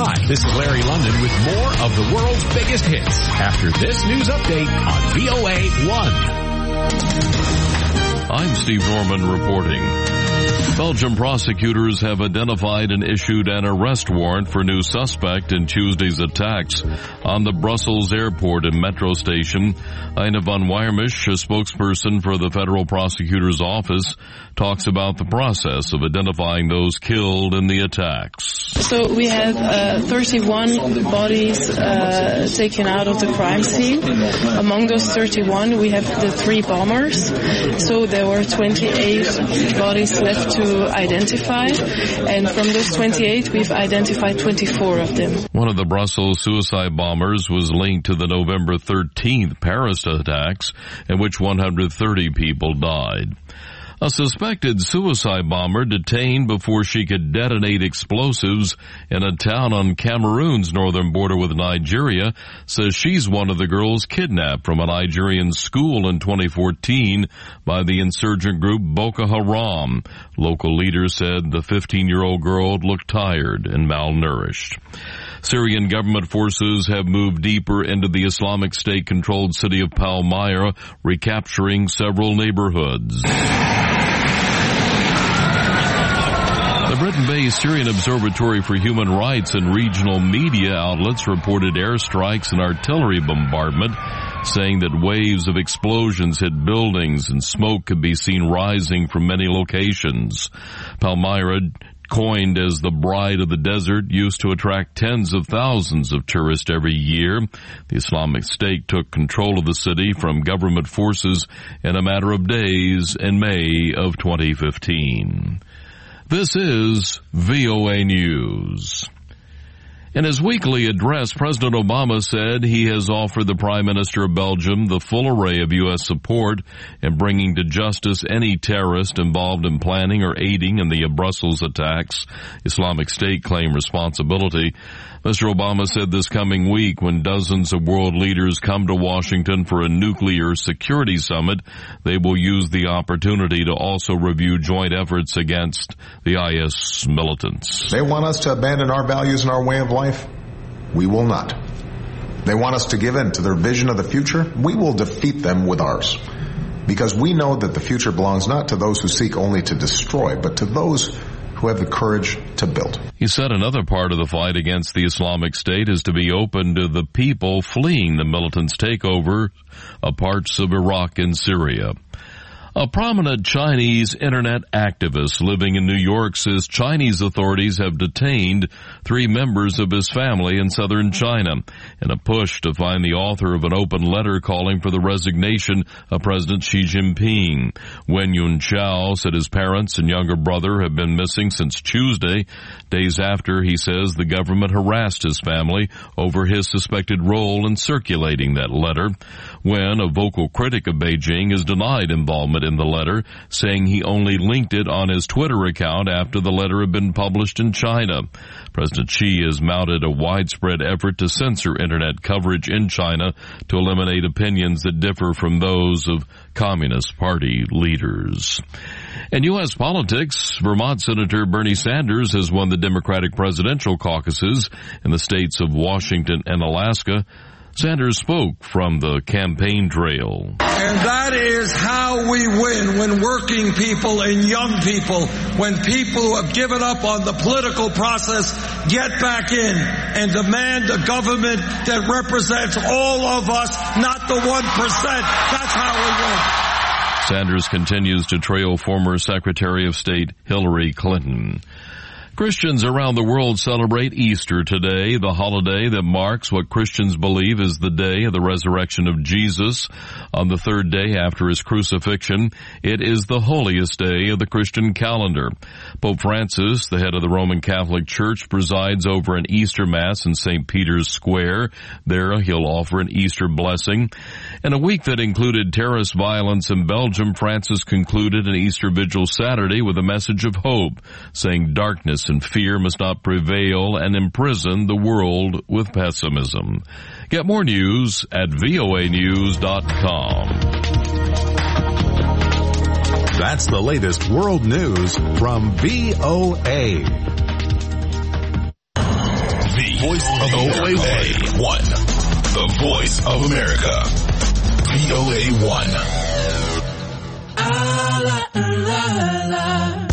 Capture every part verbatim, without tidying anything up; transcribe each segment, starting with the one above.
Hi, this is Larry London with more of the world's biggest hits after this news update on V O A one. I'm Steve Norman reporting. Belgian prosecutors have identified and issued an arrest warrant for a new suspect in Tuesday's attacks on the Brussels airport and metro station. Ina van Weiermisch, a spokesperson for the federal prosecutor's office, talks about the process of identifying those killed in the attacks. So we had uh, thirty-one bodies uh, taken out of the crime scene. Among those thirty-one, we have the three bombers. So there were twenty-eight bodies left to identify, and from those twenty-eight, we've identified twenty-four of them. One of the Brussels suicide bombers was linked to the November thirteenth Paris attacks, in which one hundred thirty people died. A suspected suicide bomber detained before she could detonate explosives in a town on Cameroon's northern border with Nigeria says she's one of the girls kidnapped from a Nigerian school in twenty fourteen by the insurgent group Boko Haram. Local leaders said the fifteen-year-old girl looked tired and malnourished. Syrian government forces have moved deeper into the Islamic State-controlled city of Palmyra, recapturing several neighborhoods. The Britain-based Syrian Observatory for Human Rights and regional media outlets reported airstrikes and artillery bombardment, saying that waves of explosions hit buildings and smoke could be seen rising from many locations. Palmyra, coined as the bride of the desert, used to attract tens of thousands of tourists every year. The Islamic State took control of the city from government forces in a matter of days in May of twenty fifteen. This is V O A News. In his weekly address, President Obama said he has offered the Prime Minister of Belgium the full array of U S support in bringing to justice any terrorist involved in planning or aiding in the Brussels attacks. Islamic State claimed responsibility. Mister Obama said this coming week, when dozens of world leaders come to Washington for a nuclear security summit, they will use the opportunity to also review joint efforts against the I S militants. They want us to abandon our values and our way of life. We will not. They want us to give in to their vision of the future. We will defeat them with ours. Because we know that the future belongs not to those who seek only to destroy, but to those who have the courage to build. He said another part of the fight against the Islamic State is to be open to the people fleeing the militants' takeover of parts of Iraq and Syria. A prominent Chinese internet activist living in New York says Chinese authorities have detained three members of his family in southern China in a push to find the author of an open letter calling for the resignation of President Xi Jinping. Wen Yunqiao said his parents and younger brother have been missing since Tuesday, days after he says the government harassed his family over his suspected role in circulating that letter. Wen, a vocal critic of Beijing, has denied involvement in the letter, saying he only linked it on his Twitter account after the letter had been published in China. President Xi has mounted a widespread effort to censor internet coverage in China to eliminate opinions that differ from those of Communist Party leaders. In U S politics, Vermont Senator Bernie Sanders has won the Democratic presidential caucuses in the states of Washington and Alaska. Sanders spoke from the campaign trail. And that is how we win, when working people and young people, when people who have given up on the political process get back in and demand a government that represents all of us, not the one percent. That's how we win. Sanders continues to trail former Secretary of State Hillary Clinton. Christians around the world celebrate Easter today, the holiday that marks what Christians believe is the day of the resurrection of Jesus. On the third day after his crucifixion, it is the holiest day of the Christian calendar. Pope Francis, the head of the Roman Catholic Church, presides over an Easter Mass in Saint Peter's Square. There he'll offer an Easter blessing. In a week that included terrorist violence in Belgium, Francis concluded an Easter Vigil Saturday with a message of hope, saying darkness and fear must not prevail and imprison the world with pessimism. Get more news at V O A news dot com. That's the latest world news from V O A. V voice of O A one. The voice of America. V O A one. Ah, la, la, la.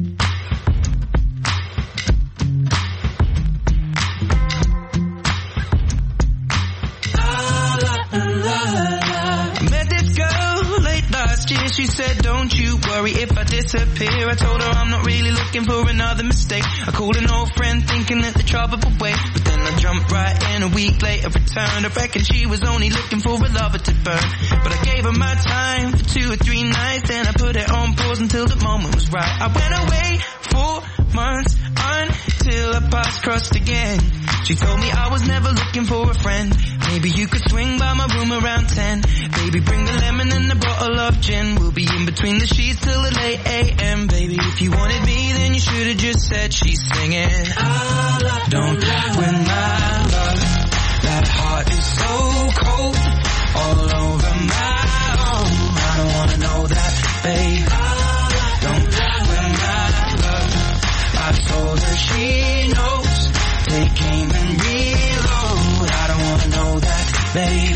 She said, don't you worry if I disappear. I told her I'm not really looking for another mistake. I called an old friend thinking that the trouble would wait, but then I jumped right in. A week later returned. I reckon she was only looking for a lover to burn, but I gave her my time for two or three nights. Then I put it on pause until the moment was right. I went away for months until our paths crossed again. She told me I was never looking for a friend. Maybe you could swing by my room around ten. Baby, bring the lemon and a bottle of gin. We'll be in between the sheets till the late a m. Baby, if you wanted me, then you should have just said she's singing. Don't win my love. That heart is so cold, all over my own. I don't wanna know that, babe. Don't win my love. I told her she knows. Take aim and reload. I don't wanna know that, babe.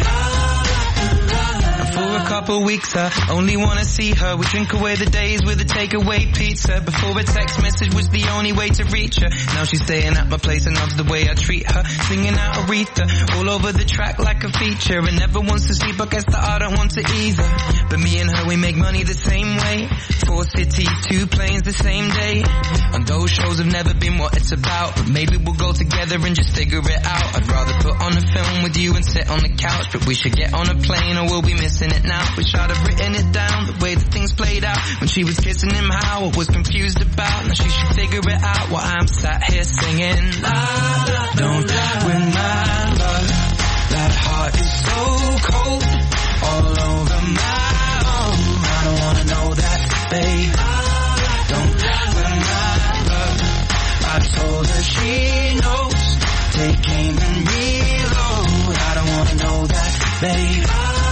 For a couple weeks I only wanna see her. We drink away the days with a takeaway pizza. Before a text message was the only way to reach her. Now she's staying at my place and loves the way I treat her. Singing out Aretha all over the track like a feature. And never wants to sleep, I guess that I don't want to either. But me and her, we make money the same way. Four cities, two planes the same day. And those shows have never been what it's about, but maybe we'll go together and just figure it out. I'd rather put on a film with you and sit on the couch, but we should get on a plane or we'll be missing it now. Wish I'd have written it down, the way that things played out. When she was kissing him, how I was confused about. Now she should figure it out while I'm sat here singing. La, la, don't win my love. That heart is so cold, all over my own. I don't wanna know that, babe. Don't win my love. I told her she knows. Take aim and reload. I don't wanna know that, babe.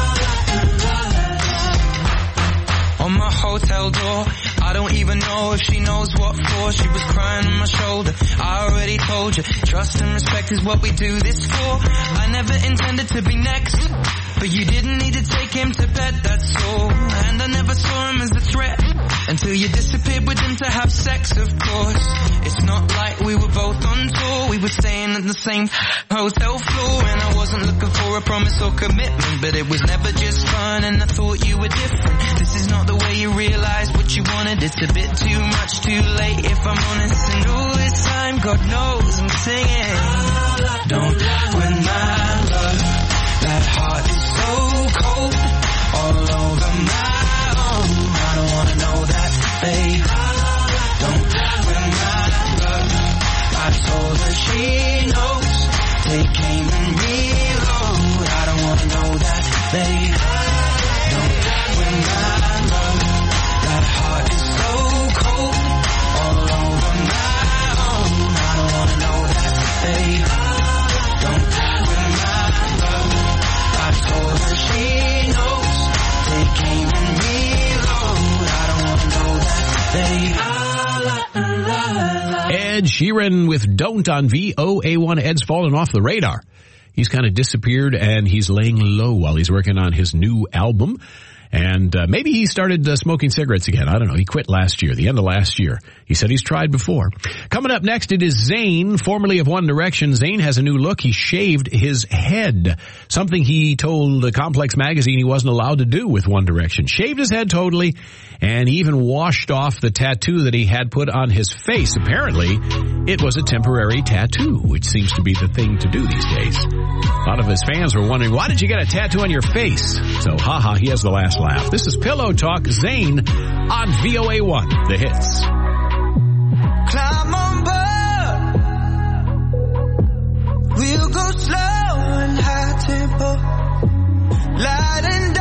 On my hotel door, I don't even know if she knows what for. She was crying on my shoulder. I already told you, trust and respect is what we do this for. I never intended to be next, but you didn't need to take him to bed, that's all. And I never saw him as a threat until you disappeared with him to have sex, of course. It's not like we were both on tour. We were staying at the same hotel floor. And I wasn't looking for a promise or commitment, but it was never just fun and I thought you were different. This is not the way you realize what you wanted. It's a bit too much too late if I'm honest. And all this time, God knows I'm singing. Don't win my love. That heart is so cold, all over my own. I don't wanna know that, babe. Don't win my love. I told her she knows. Take aim and reload. I don't wanna know that, babe. Don't win my love. That heart is so cold, all over my own. I don't wanna know that, babe. Don't win my love. I told her she knows. Take aim and reload. I don't wanna know that, babe. Ed Sheeran with Don't on V O A one. Ed's fallen off the radar. He's kind of disappeared and he's laying low while he's working on his new album. And uh, maybe he started uh, smoking cigarettes again. I don't know. He quit last year, the end of last year. He said he's tried before. Coming up next, it is Zayn, formerly of One Direction. Zayn has a new look. He shaved his head, something he told uh, Complex Magazine he wasn't allowed to do with One Direction. Shaved his head totally, and he even washed off the tattoo that he had put on his face. Apparently, it was a temporary tattoo, which seems to be the thing to do these days. A lot of his fans were wondering, why did you get a tattoo on your face? So, haha, he has the last laugh. This is Pillow Talk, Zayn on V O A one, the hits. Climb on board. We'll go slow and high tempo. Light and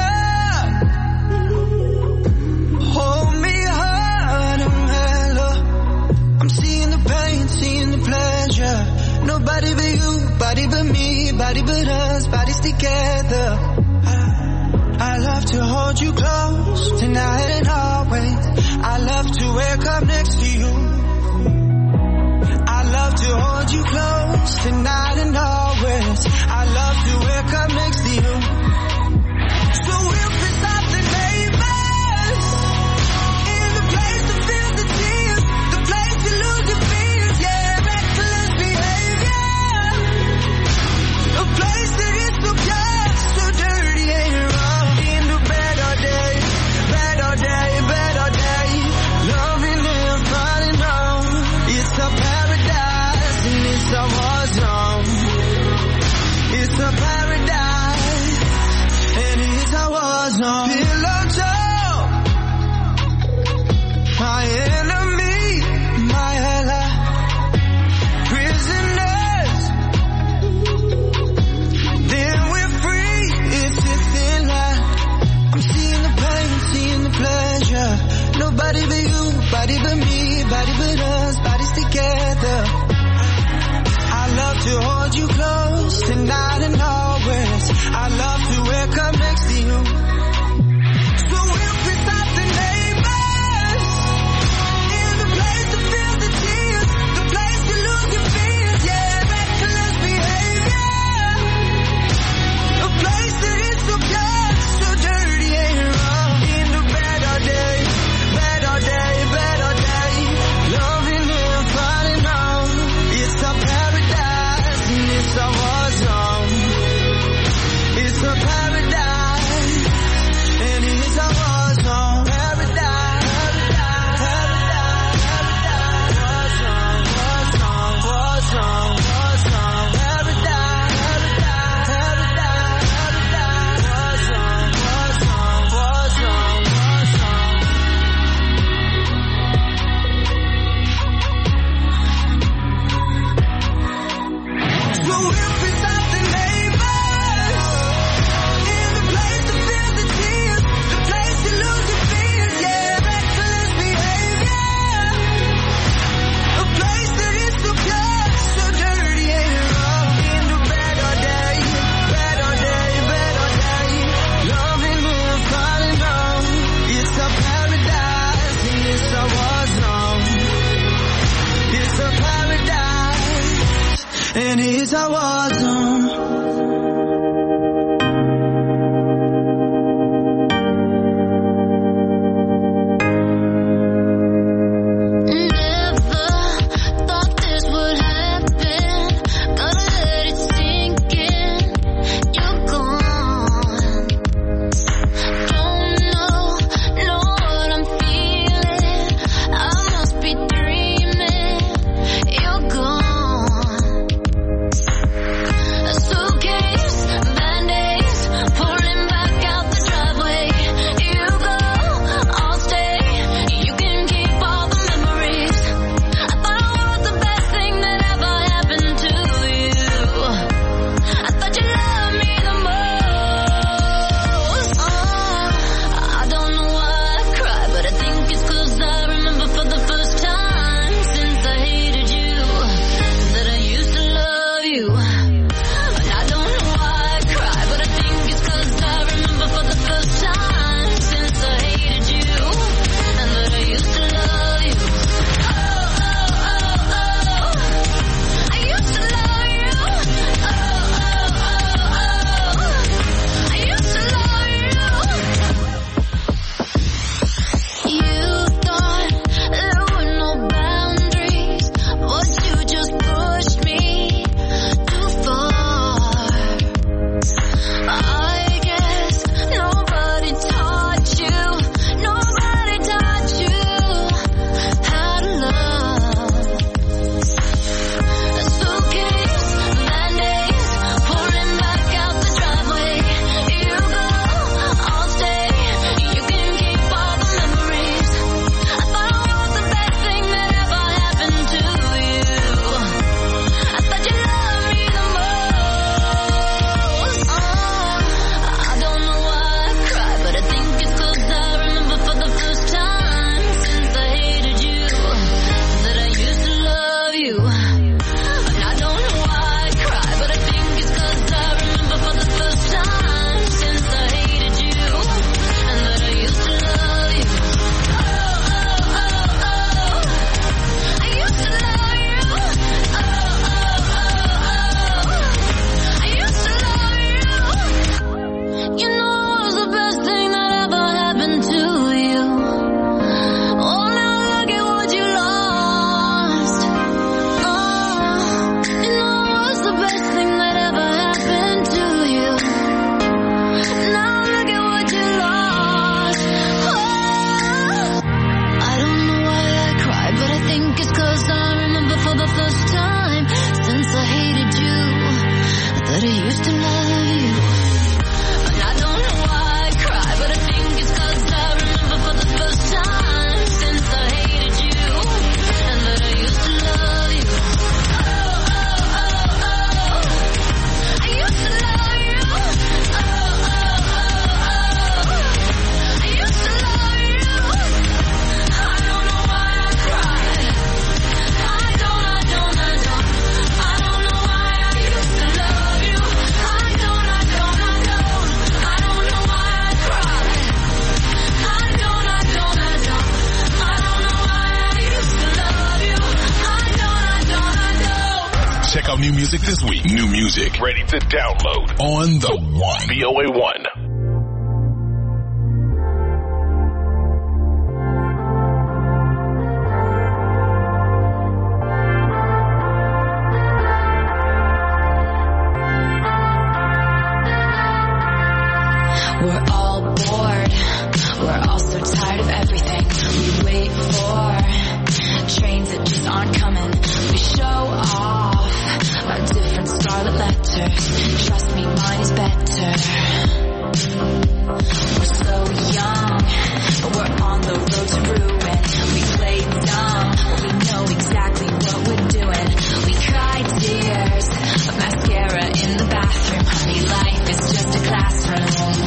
dark. Hold me hard and mellow. I'm seeing the pain, seeing the pleasure. Nobody but you, body but me, body but us, bodies together. I love to hold you close tonight and always. I love to wake up next to you. I love to hold you close tonight words. I love to wake up next to you. So we'll piss off the neighbors in the place to feel the tears, the place to lose your fears, yeah, reckless behavior, a place that is so pure, so dirty and wrong. In the better day, better day, better day, loving and falling on. It's a paradise and it's a war zone. It's a paradise and it's a war zone. Pillow talk, my enemy, my ally, prisoners. Then we're free. It's a thin line. I'm seeing the pain, seeing the pleasure. Nobody but you, body but me, body but us, bodies together. I love to hold you close tonight and always. I love to wake up next to you. So we'll piss off the neighbors in the place to feel the tears, the place to lose your fears, yeah, reckless behavior, a place that is so pure, so dirty and wrong. In the better day, better day, better day, loving and falling on. It's a paradise and it's a war zone. It's a paradise and it's a war zone. Paradise, paradise, paradise, war zone, war zone, war zone, paradise, paradise, paradise, war zone, war zone, war zone, war zone. So we'll piss off the neighbors in the place to feel the tears, the place to lose your fears, yeah, reckless behavior, a place that is so pure, so dirty and wrong. In the better day, better day, better day, loving and falling on. It's a paradise and it's a war zone. It's a paradise and it's a war zone. Never thought this would happen. Gotta let it sink in. You're gone. Don't know, know what I'm feeling. I must be dreaming. You're gone. A suitcase Check out new music this week. New music ready to download on the One. V O A one. We're all bored. We're all so tired of everything. We wait for trains that just aren't coming. We show off our different scarlet letters. Trust me, mine is better. We're so young, but we're on the road to ruin. We play dumb, but we know exactly what we're doing. We cry tears of mascara in the bathroom. Honey, life is just a classroom.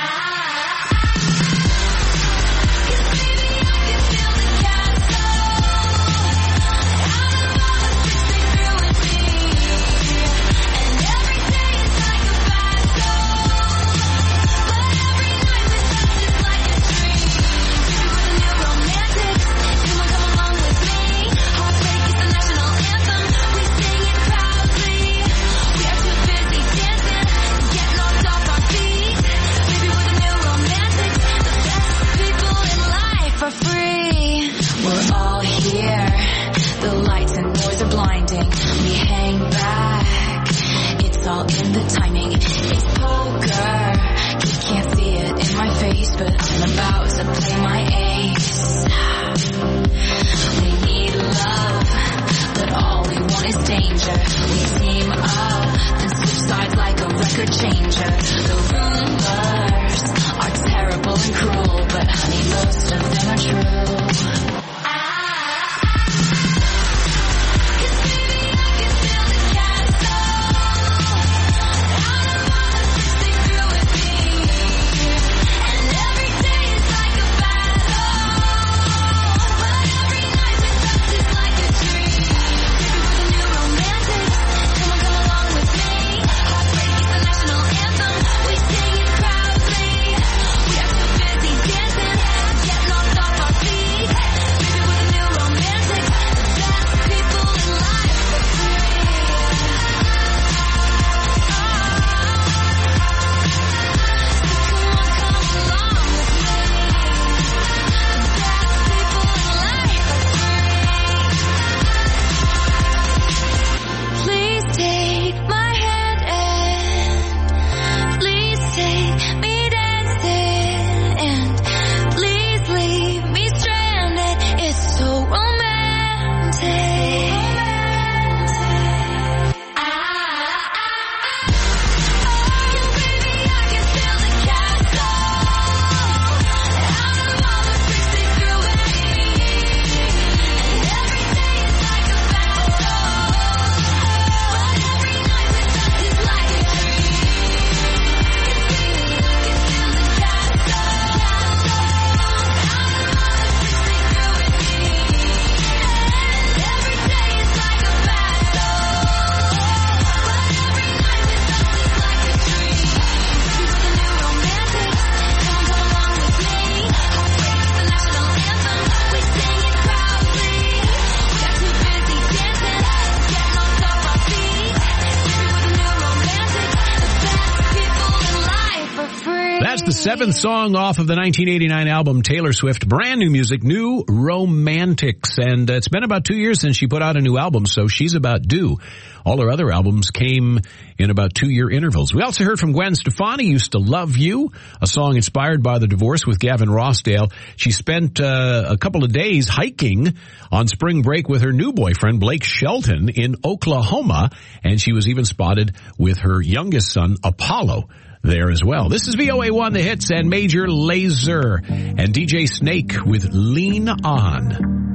Seventh song off of the nineteen eighty-nine album Taylor Swift, brand new music, New Romantics. And uh, it's been about two years since she put out a new album, so she's about due. All her other albums came in about two-year intervals. We also heard from Gwen Stefani, Used to Love You, a song inspired by the divorce with Gavin Rossdale. She spent uh, a couple of days hiking on spring break with her new boyfriend, Blake Shelton, in Oklahoma, and she was even spotted with her youngest son, Apollo, there as well. This is V O A one, The Hits, and Major Lazer and D J Snake with Lean On.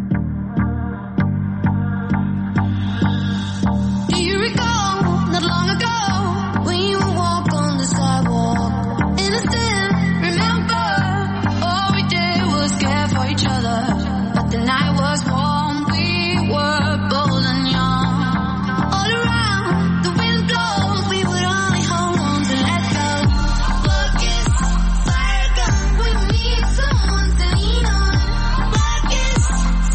Do you recall not long ago when you would walk on the sidewalk? Innocent, remember, all we did was care for each other. But the night was warm, we were bold and young. All around, the wind blows, we would only hold on to let go. Blackest fire gun, we need someone to lean on. Blackest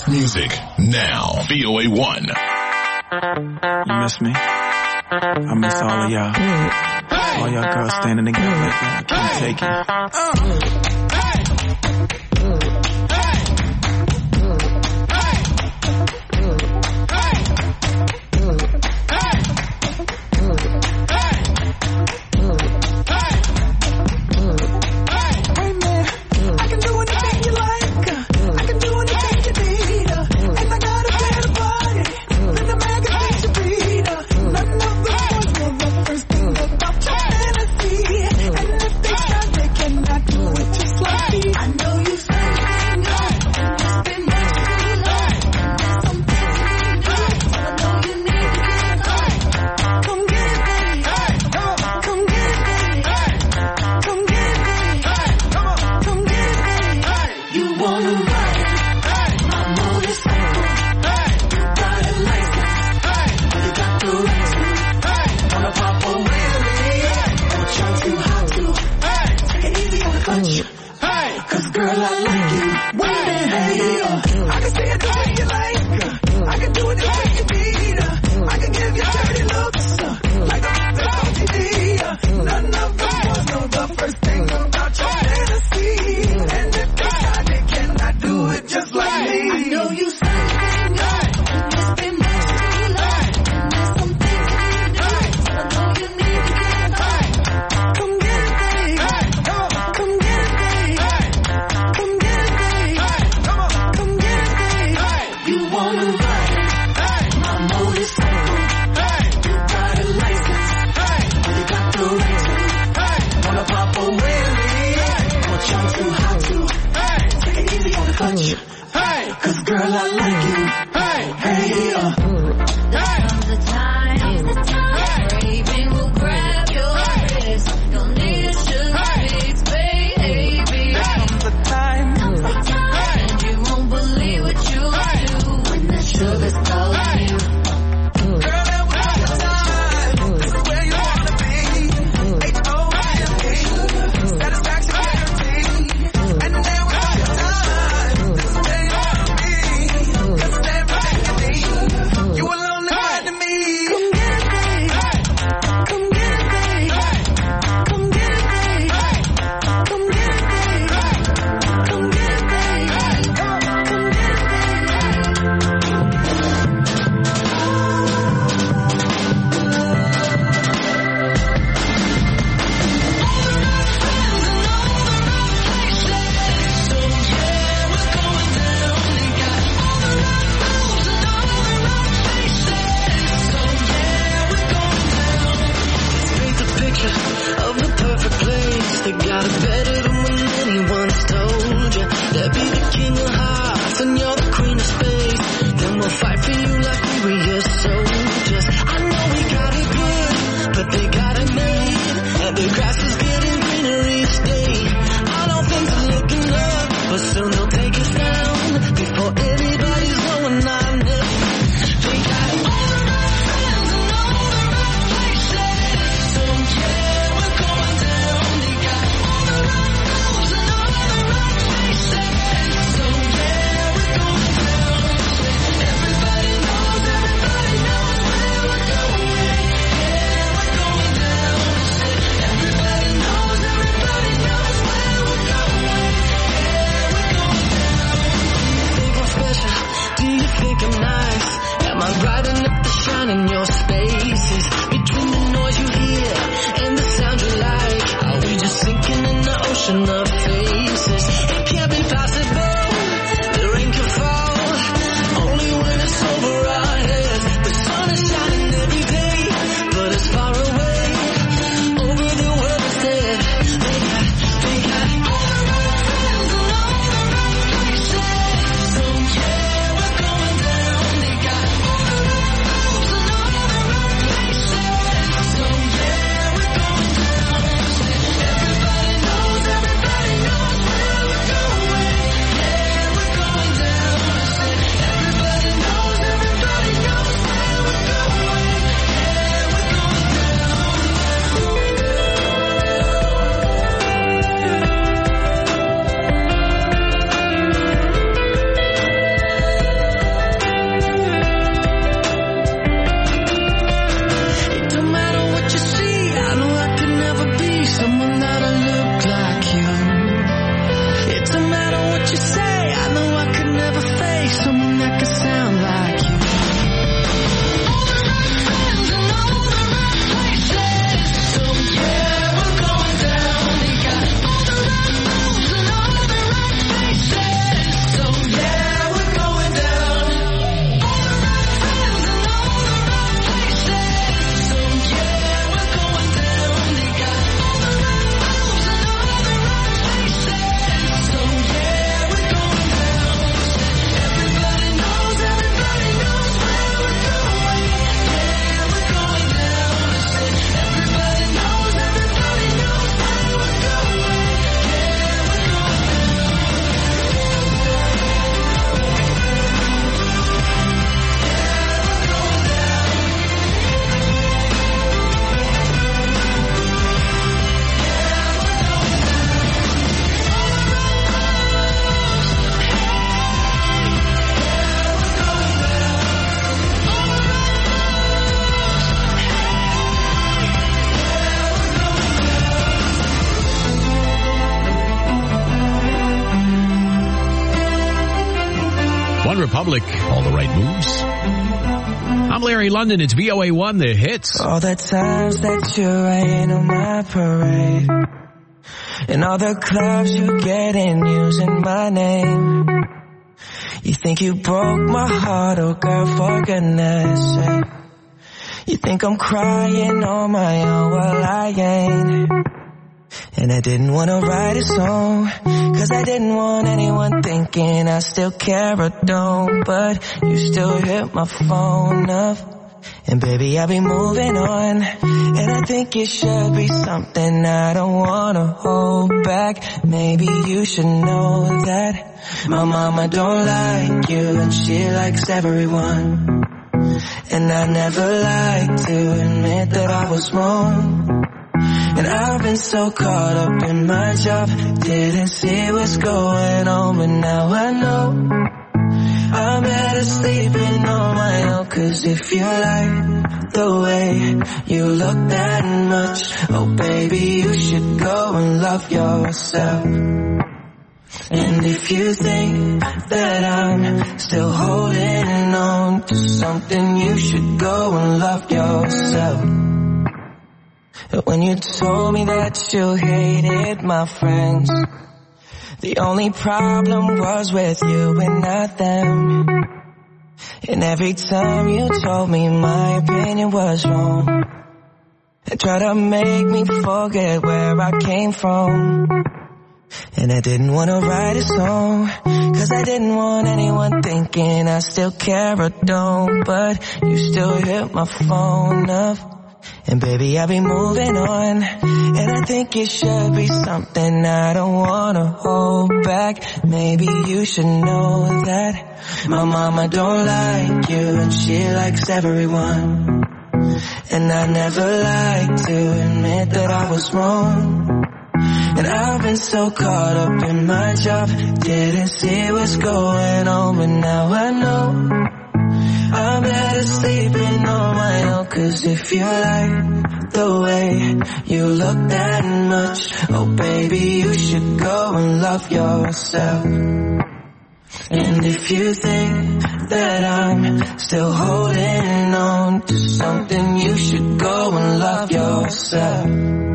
music now. V O A one. You miss me? I miss all of y'all. All y'all girls standing together like that. I can't take it. Republic. All the right moves. I'm Larry London. It's V O A one, the hits. All the times that you rain on my parade, and all the clubs you get in using my name. You think you broke my heart, oh girl, for goodness sake. You think I'm crying on my own, well I ain't. And I didn't want to write a song, cause I didn't want anyone thinking I still care or don't. But you still hit my phone up, and baby I'll be moving on. And I think it should be something I don't want to hold back. Maybe you should know that my mama don't like you, and she likes everyone. And I never like to admit that I was wrong. And I've been so caught up in my job, didn't see what's going on, but now I know I'm better sleeping on my own. Cause if you like the way you look that much, oh baby you should go and love yourself. And if you think that I'm still holding on to something, you should go and love yourself. When you told me that you hated my friends, the only problem was with you and not them. And every time you told me my opinion was wrong, and tried to make me forget where I came from. And I didn't want to write a song, cause I didn't want anyone thinking I still care or don't. But you still hit my phone up, and baby I'll be moving on. And I think it should be something I don't want to hold back. Maybe you should know that my mama don't like you, and she likes everyone. And I never like to admit that I was wrong. And I've been so caught up in my job, didn't see what's going on, but now I know I'm better sleeping on my own. Cause if you like the way you look that much, oh baby you should go and love yourself. And if you think that I'm still holding on to something, you should go and love yourself.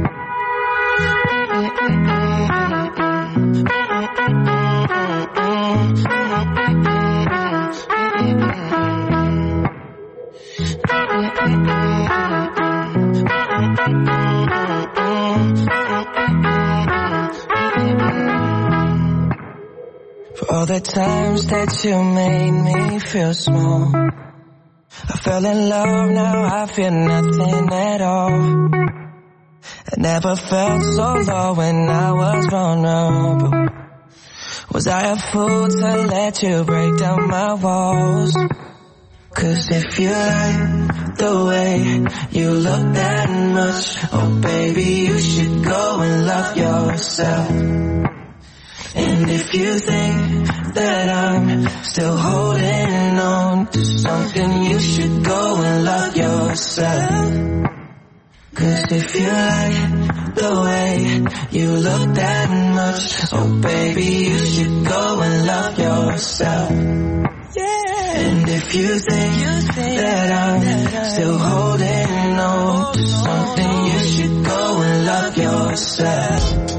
For all the times that you made me feel small, I fell in love, now I feel nothing at all. I never felt so low when I was vulnerable. Was I a fool to let you break down my walls? Cause if you like the way you look that much, oh baby you should go and love yourself. And if you think that I'm still holding on to something, you should go and love yourself. Cause if you like the way you look that much, oh baby you should go and love yourself. Yeah. And if you think that I'm still holding on to something, you should go and love yourself.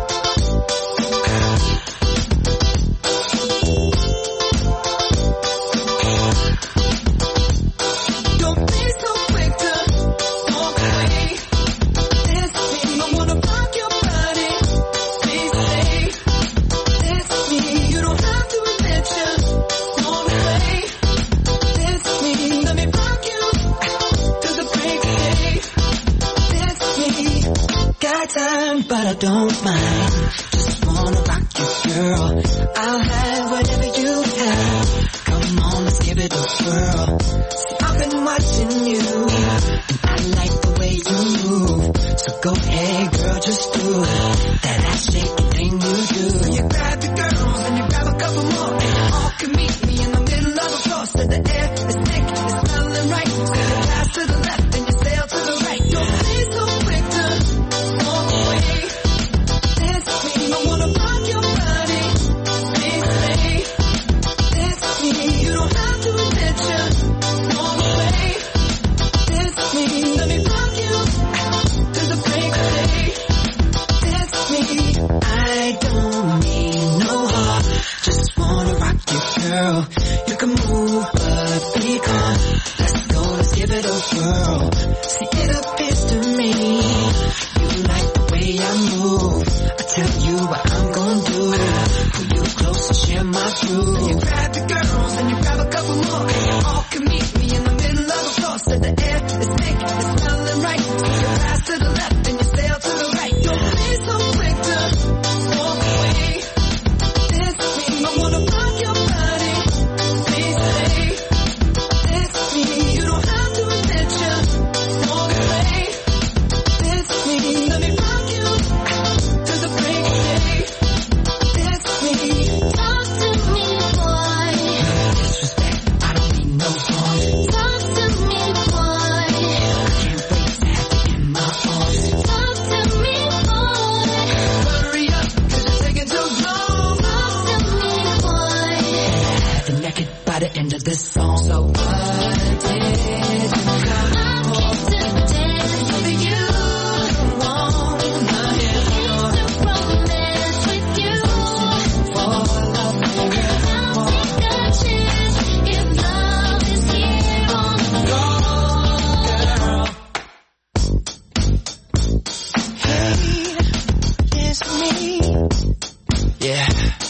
But I don't mind, just wanna rock you, girl. I'll have whatever you have. Come on, let's give it a whirl. See, I've been watching you, and I like the way you move. So go ahead, girl, just do it. That ass shaking thing you do. So you grab the girls and you grab a couple more, and you all can meet me in the middle of the floor. So the air is thick, it's smelling right. So you pass to the left and you sail to the right. Don't be so quick to walk away. I wanna rock your body, please say, that's me. You the world. See, it appears to me you like the way I move. I tell you what I'm gonna do. Pull you close and share my groove. So you grab your girls and you grab a couple more. You all can meet me in the middle of the floor. So the air is thick, it's smelling right. So you pass to the left and you sail to the right. Don't be so quick to walk away. This me, I wanna rock your body. Please stay. This me, you don't have to admit you walk away. This me, let me rock you to the break of day. This me, talk to me, boy. Disrespect, I don't mean no harm. Talk to me, boy. I can't wait to have you in my arms. Talk to me, boy. Hurry up, cause you're taking too long. Talk to me, boy. Have you naked by the end of this song. So what did you come I'm keeping dance with you. Want to hear romance with you. Fall love and I'll take a chance if love is here on the road, girl. Hey, it's me. Yeah.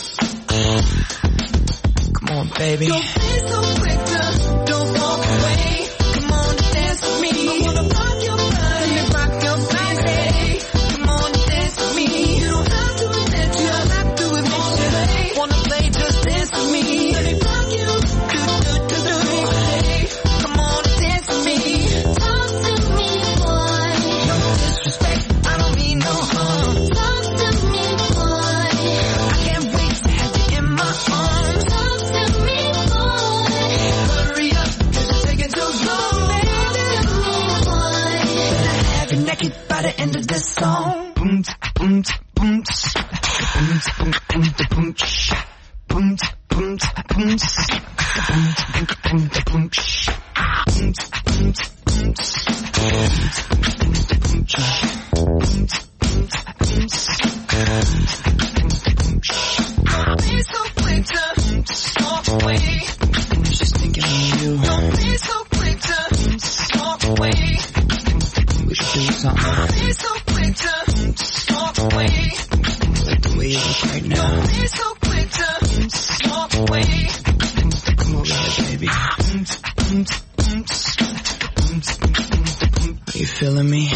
Come on, baby. Don't be so quick to don't walk away. Come on, dance with me. I wanna rock your body. Let me rock your body. Come on, dance with me. You don't have to admit you don't have to admit you wanna play, just dance with me. Let me rock you. Do, do, do, do. Come on, dance with me. Talk to me, boy. No disrespect, I don't mean no harm. Talk to me, boy. I can't wait to have you in my arms. Talk to me, boy. Hurry up, cause you're taking too long. Talk to me, boy. Better have you naked by the end of this song. Boom, boom, boom, boom, boom, boom, boom, boom, boom, boom, boom, boom, boom, boom, don't be so quick to walk away. Just thinking of you. Don't be so quick to walk away. We should do something. Don't be so quick to walk away. Like the way you look right now. Don't be so quick to walk away. Come over here, baby. Are you feeling me?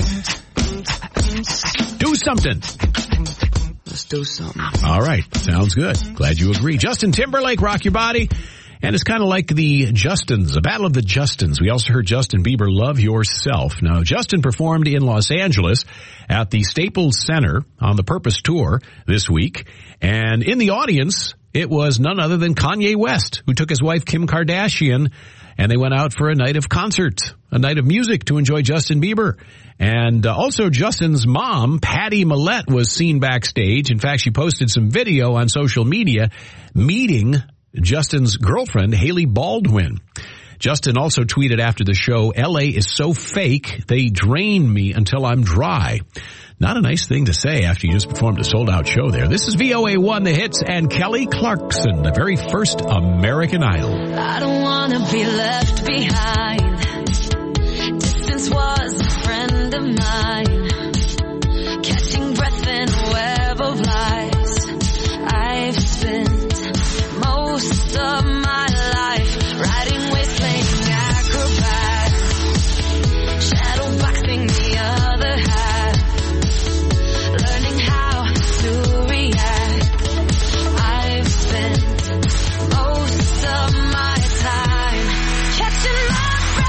Do something. Let's do something. All right. Sounds good. Glad you agree. Justin Timberlake, Rock Your Body. And it's kind of like the Justins, a battle of the Justins. We also heard Justin Bieber, Love Yourself. Now, Justin performed in Los Angeles at the Staples Center on the Purpose Tour this week. And in the audience, it was none other than Kanye West, who took his wife Kim Kardashian, and they went out for a night of concert, a night of music to enjoy Justin Bieber. And uh, also Justin's mom, Patty Millette, was seen backstage. In fact, she posted some video on social media meeting Justin's girlfriend, Haley Baldwin. Justin also tweeted after the show, L A is so fake, they drain me until I'm dry. Not a nice thing to say after you just performed a sold-out show there. This is V O A one, The Hits, and Kelly Clarkson, the very first American Idol. I don't want to be left behind. Distance was a friend of mine. Catching breath in a web of lies. I've spent most of my life riding waves, playing acrobats. Shadow boxing the other half. Learning how to react. I've spent most of my time catching my breath.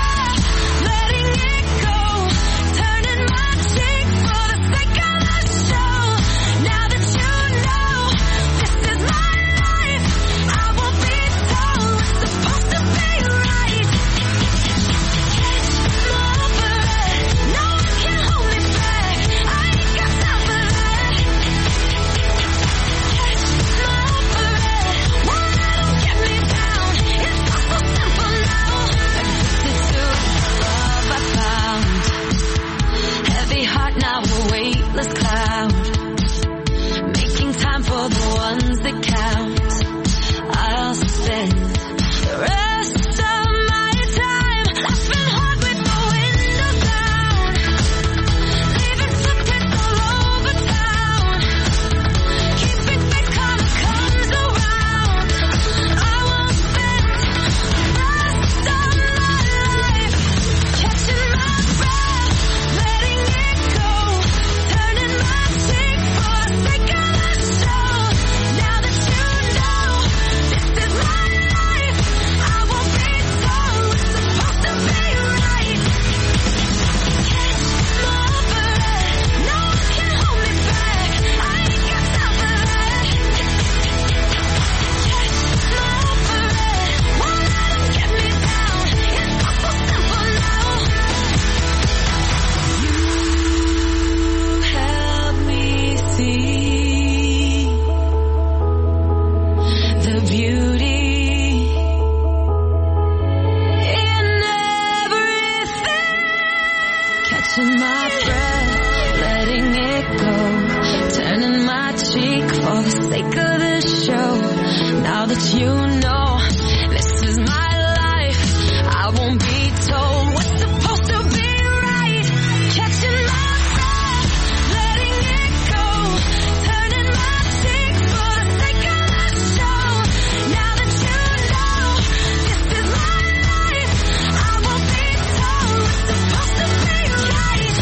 catching my breath, letting it go, turning my cheek for the sake of this show. Now that you know this is my life, I won't be told what's supposed to be right. Catching my breath, letting it go, turning my cheek for the sake of the show. Now that you know this is my life, I won't be told what's supposed to be right.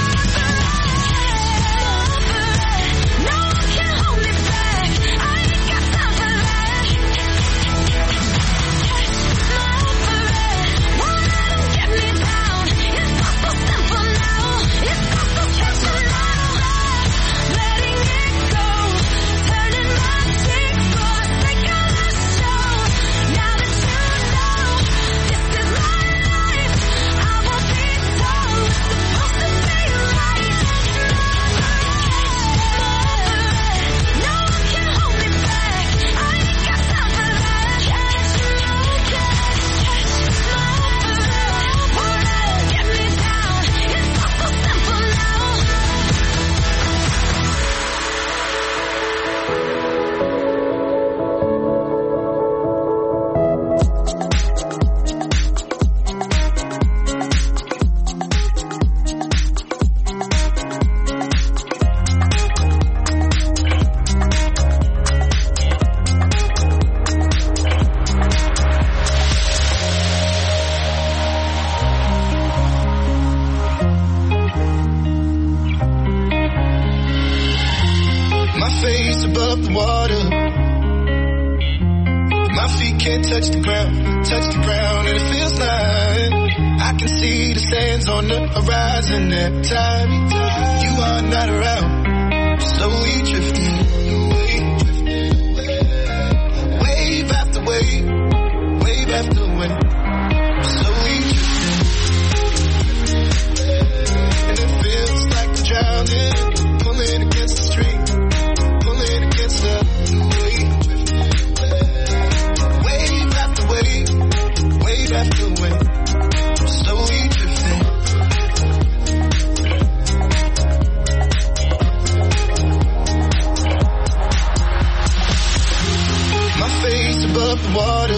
No one can hold me back, I ain't got time for that. My over it, won't let them get me down. It's all so simple now, it's all so catching now. Letting it go, turning my cheek for the sake of the show. Now that you know this is my life, I won't be told what's supposed to be right. No one can hold me back, I ain't got time for that. Catch, catch, my over it, won't let them get me down. It's all so simple now. My face above the water. My feet can't touch the ground, touch the ground, and it feels like I can see the sands on the horizon every time you are not around. Slowly drifting away, wave after wave, wave after wave. Slowly drifting, and it feels like I'm drowning, pulling against the stream. Pulling against the wave, wave after wave, wave after wave, slowly drifting. My face above the water,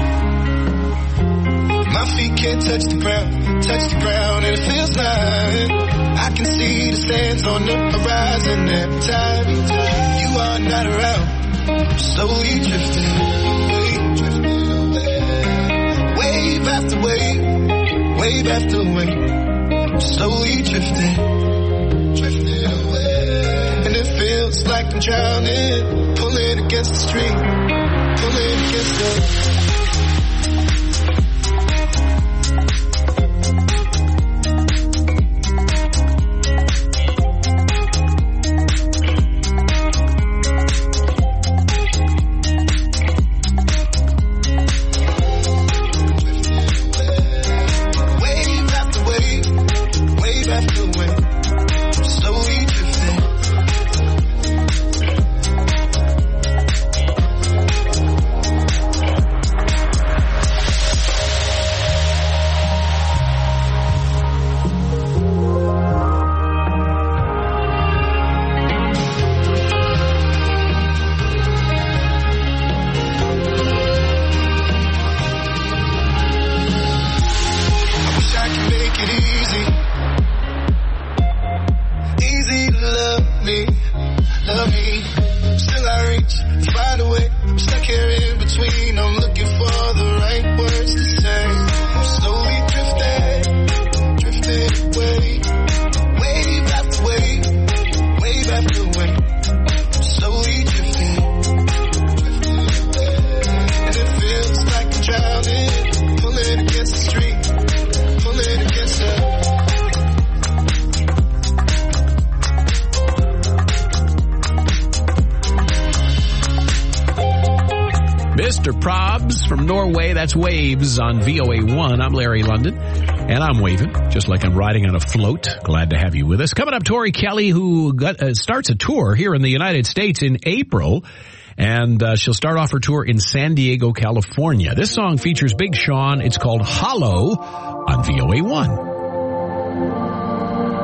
my feet can't touch the ground, touch the ground, and it feels like I can see the sands on the horizon every time you are not around. Slowly drifting away, drifting away. Wave after wave, wave after wave. Slowly drifting, drifting away. And it feels like I'm drowning, pulling against the stream, pulling against the... Mister Probs from Norway. That's Waves on V O A one. I'm Larry London, and I'm waving, just like I'm riding on a float. Glad to have you with us. Coming up, Tori Kelly, who got, uh, starts a tour here in the United States in April, and uh, she'll start off her tour in San Diego, California. This song features Big Sean. It's called Hollow on V O A one.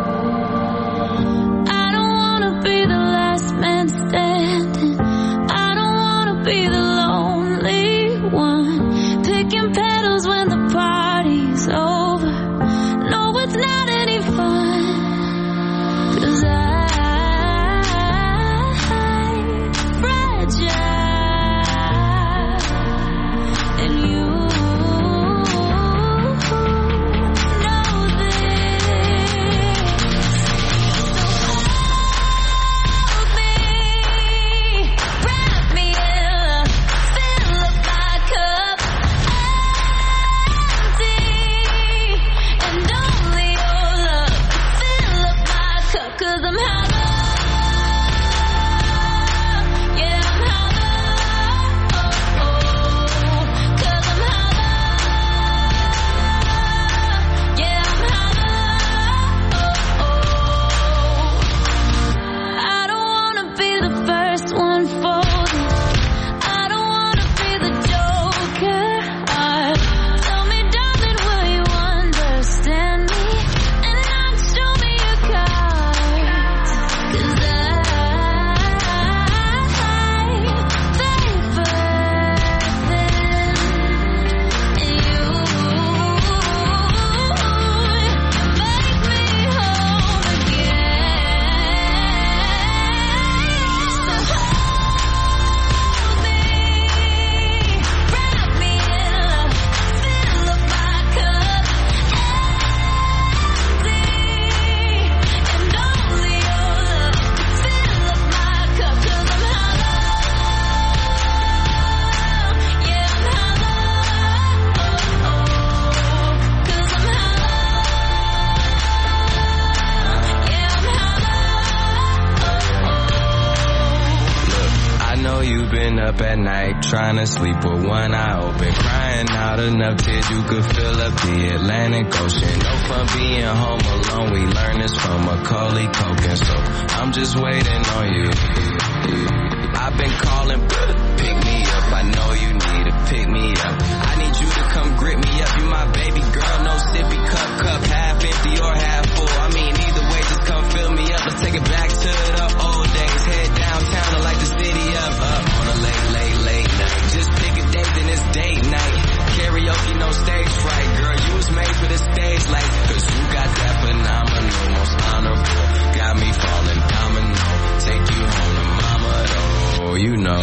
you've been up at night, trying to sleep with one eye open, crying out enough tears you could fill up the Atlantic Ocean. No fun being home alone, we learned this from Macaulay Culkin, so I'm just waiting on you. I've been calling, pick me up, I know you need to pick me up. I need you to come grip me up, you my baby girl, no sippy cup, cup half empty or half full. I mean either way, just come fill me up, let's take it back to the old days. Head downtown to light the city up, up on a late, late, late night. Just pick a date, then it's date night. Karaoke, no stage fright, girl, you was made for the stage light. Cause you got that phenomenal, most honorable, got me falling domino. Take you home to mama though, you know.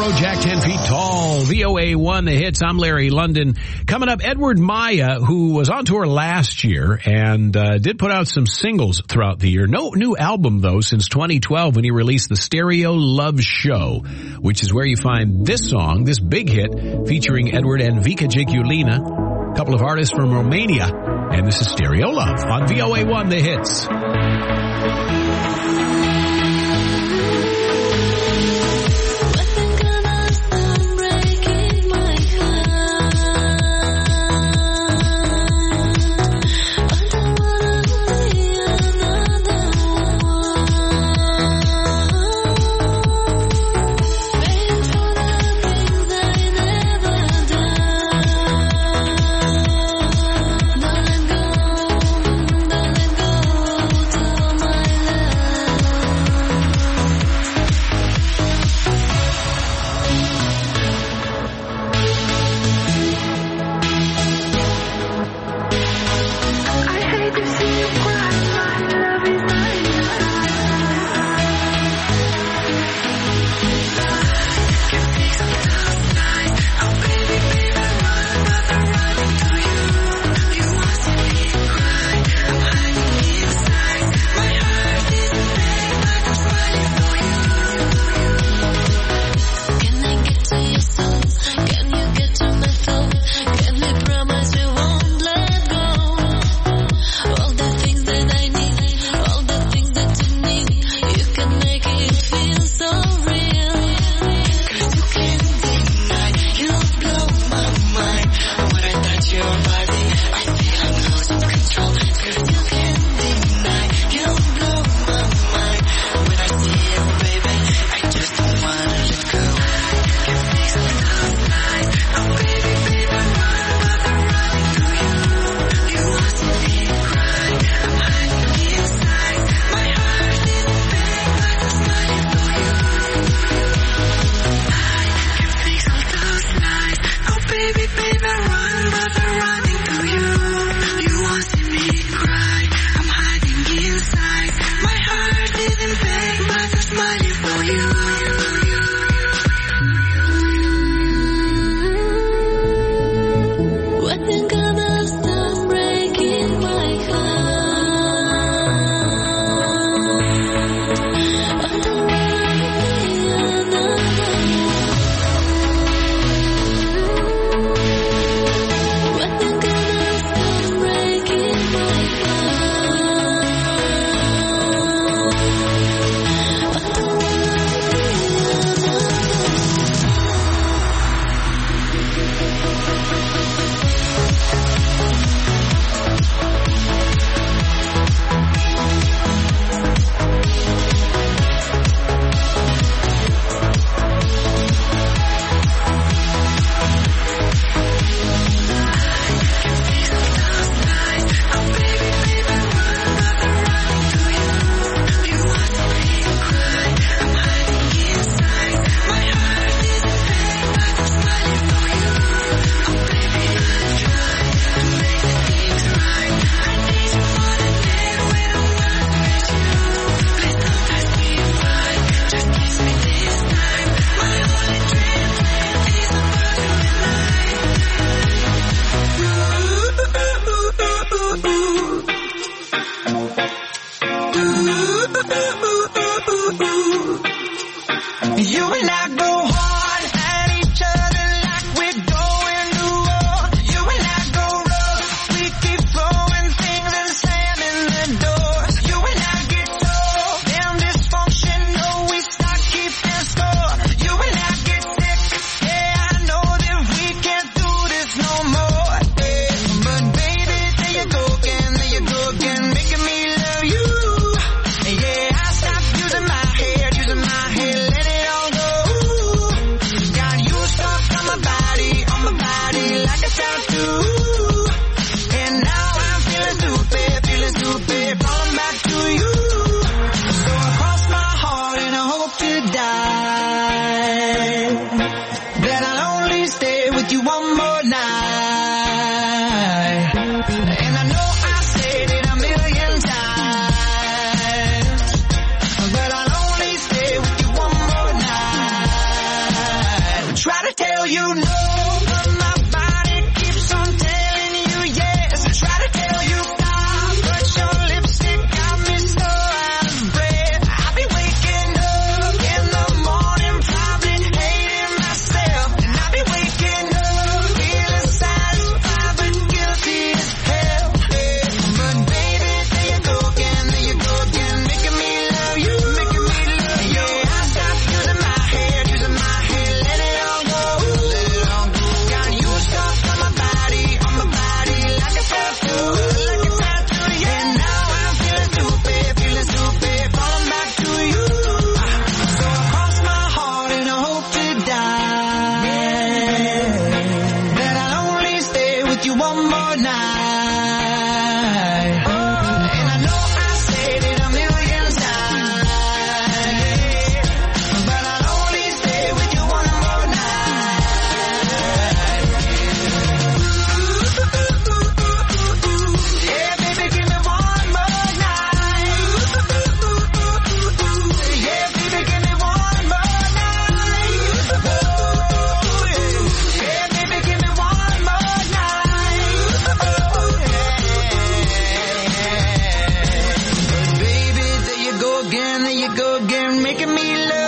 Jack ten feet tall. V O A one, the hits. I'm Larry London. Coming up, Edward Maya, who was on tour last year and uh, did put out some singles throughout the year. No new album, though, since twenty twelve when he released the Stereo Love Show, which is where you find this song, this big hit, featuring Edward and Vika Jikulina, a couple of artists from Romania. And this is Stereo Love on V O A one, the hits.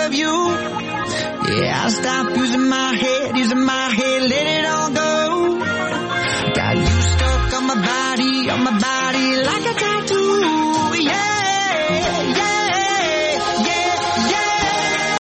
of you. Yeah, I'll stop using my head, using my head, let it all go.